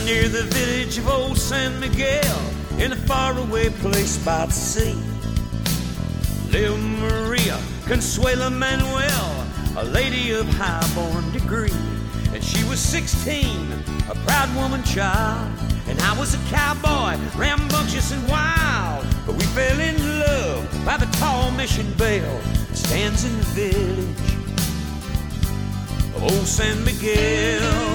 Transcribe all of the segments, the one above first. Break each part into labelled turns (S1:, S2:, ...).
S1: near the village of old San Miguel, in a faraway place by the sea, lived Maria Consuela Manuel, a lady of high-born degree. And she was 16, a proud woman child, and I was a cowboy, rambunctious and wild. But we fell in love by the tall mission bell that stands in the village of old San Miguel.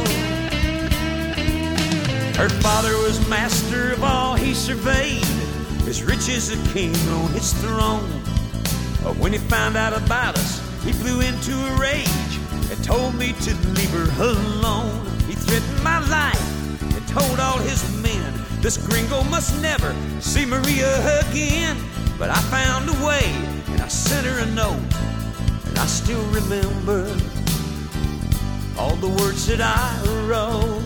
S1: Her father was master of all he surveyed, as rich as a king on his throne. But when he found out about us, he flew into a rage and told me to leave her alone. He threatened my life and told all his men this gringo must never see Maria again. But I found a way and I sent her a note, and I still remember all the words that I wrote.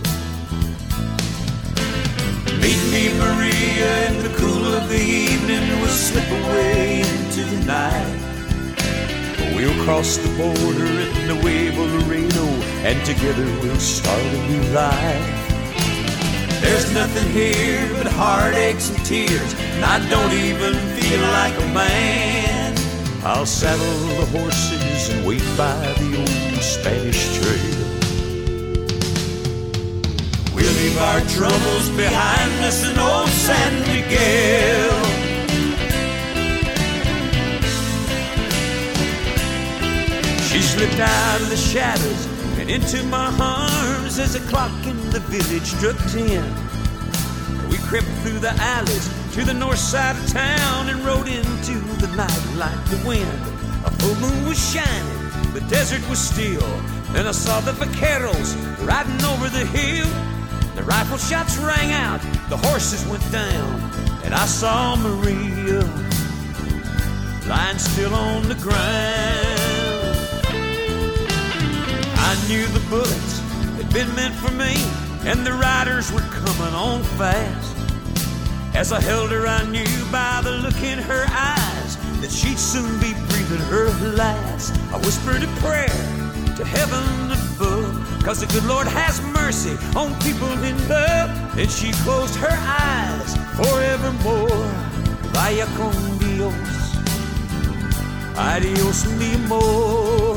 S1: Meet me, Maria, in the cool of the evening. We'll slip away into the night. We'll cross the border in the Nuevo Laredo, and together we'll start a new life. There's nothing here but heartaches and tears, and I don't even feel like a man. I'll saddle the horses and wait by the old Spanish trail. We'll leave our troubles behind us in old San Miguel. She slipped out of the shadows and into my arms as the clock in the village struck 10. We crept through the alleys to the north side of town and rode into the night like the wind. A full moon was shining, the desert was still, and I saw the vaqueros riding over the hill. The rifle shots rang out, the horses went down, and I saw Maria lying still on the ground. I knew the bullets had been meant for me, and the riders were coming on fast. As I held her, I knew by the look in her eyes that she'd soon be breathing her last. I whispered a prayer to heaven above, 'cause the good Lord has mercy on people in love. And she closed her eyes forevermore. Vaya con Dios, adios mi amor.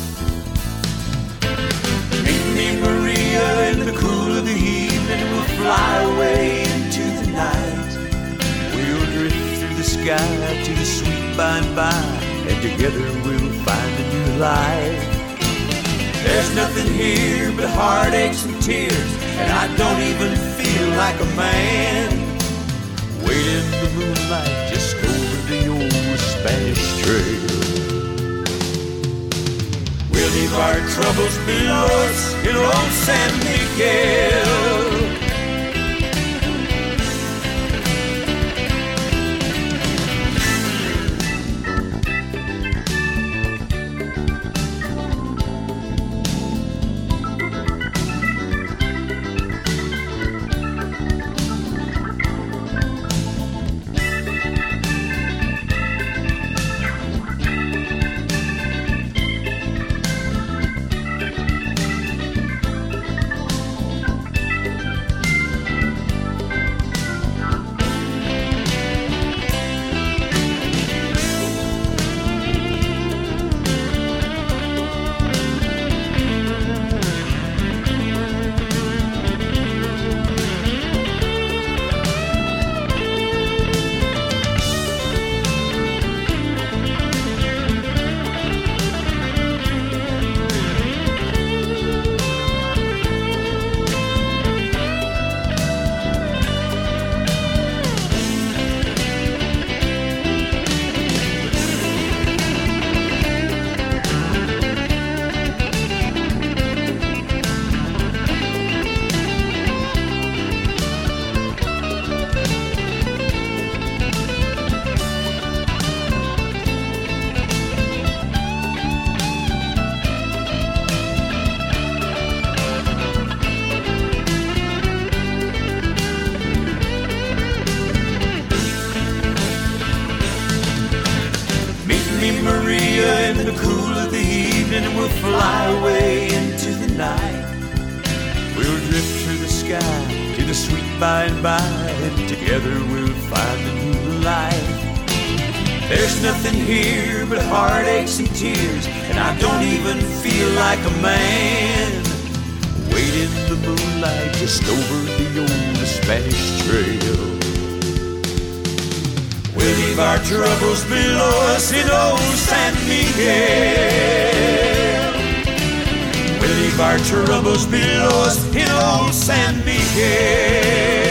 S1: Meet me, Maria, in the cool of the evening. We'll fly away into the night. We'll drift through the sky to the sweet by and by, and together we'll find a new life. There's nothing here but heartaches and tears, and I don't even feel like a man. Wait in the moonlight just over the old Spanish trail. We'll leave our troubles below us in old San Miguel. In the cool of the evening, and we'll fly away into the night. We'll drift through the sky to by and by, and together we'll find a new life. There's nothing here but heartaches and tears, and I don't even feel like a man. Wait in the moonlight just over the old Spanish Trail. We'll leave our troubles below us in old San Miguel. We'll leave our troubles below us in old San Miguel.